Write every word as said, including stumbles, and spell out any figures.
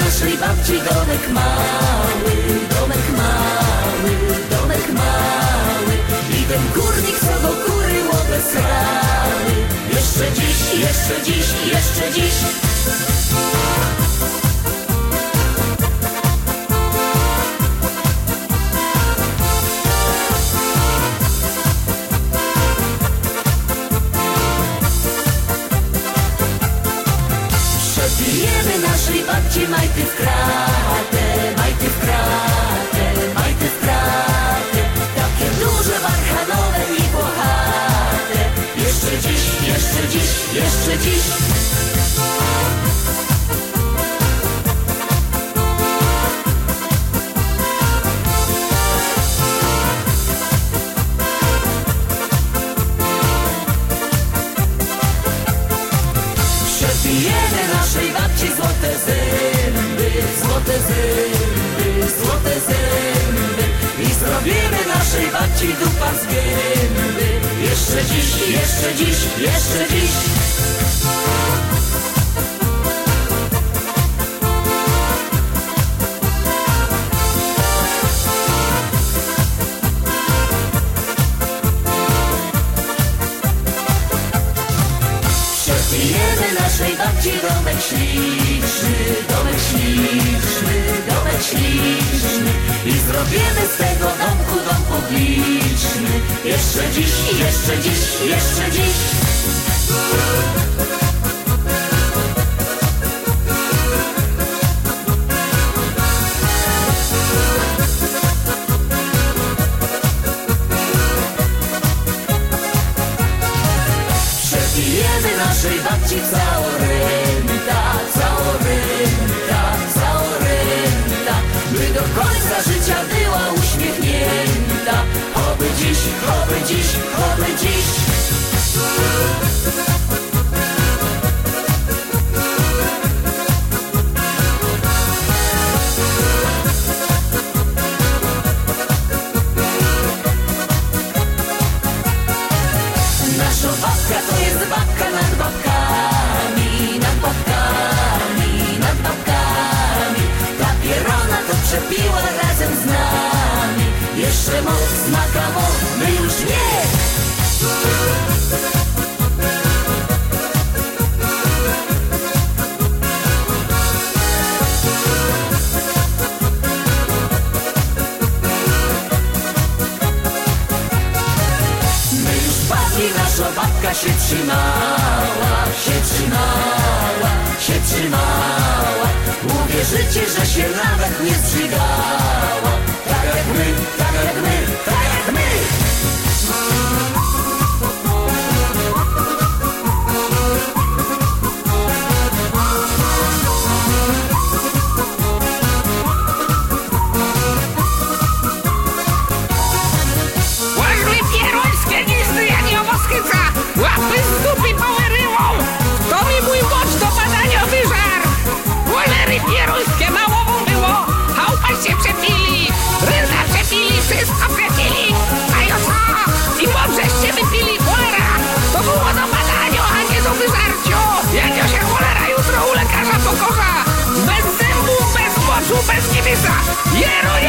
naszej babci domek mały, domek mały, domek mały. I ten górnik, co go kury obesrały. Jeszcze dziś, jeszcze dziś, jeszcze dziś. Przepijemy naszej babci majty w kratę, majty w kratę, majty w kratę. Takie duże, barchanowe i włochate. Jeszcze dziś, jeszcze dziś, jeszcze dziś. Przepijemy naszej babci złote zęby, złote zęby, złote zęby. I zrobimy naszej babci dupa z gęby. Jeszcze dziś, jeszcze dziś, jeszcze dziś. Przepijemy naszej babci domek śliczny, domek śliczny, domek śliczny. I zrobimy z tego domku dom publiczny. Jeszcze dziś, jeszcze dziś, jeszcze dziś. Przepijemy naszej babci całą renta, całą renta, całą renta. By do końca życia była uśmiechnięta. Oby dziś, oby dziś, oby dziś. Nasza babka to jest babka nad babkami, nad babkami, nad babkami. Ta pierona to przepiła razem z nami. Jeszcze moc, smaka moc, my już nie. My już padli, nasza babka się trzymała, się trzymała, się trzymała. Uwierzycie, że się nawet nie zżygała. Tak jak my, tak jak my, tak jak my. Łażły pierońskie gizdy, jak ją oskyca. Łapy z dupy połyryłą. To mi mój mocz do badania wyżar. Cholery pierońskie mało mu było. Chałupa się przepili. Ryza przepili, wszystko przepili. A jo co? I mądrzeście wypili, cholera. To było do badania, a nie do wyżarcia. Jak jo się cholera jutro u lekarza pokorza. Bez zębów, bez moczu, bez nibysa. Jero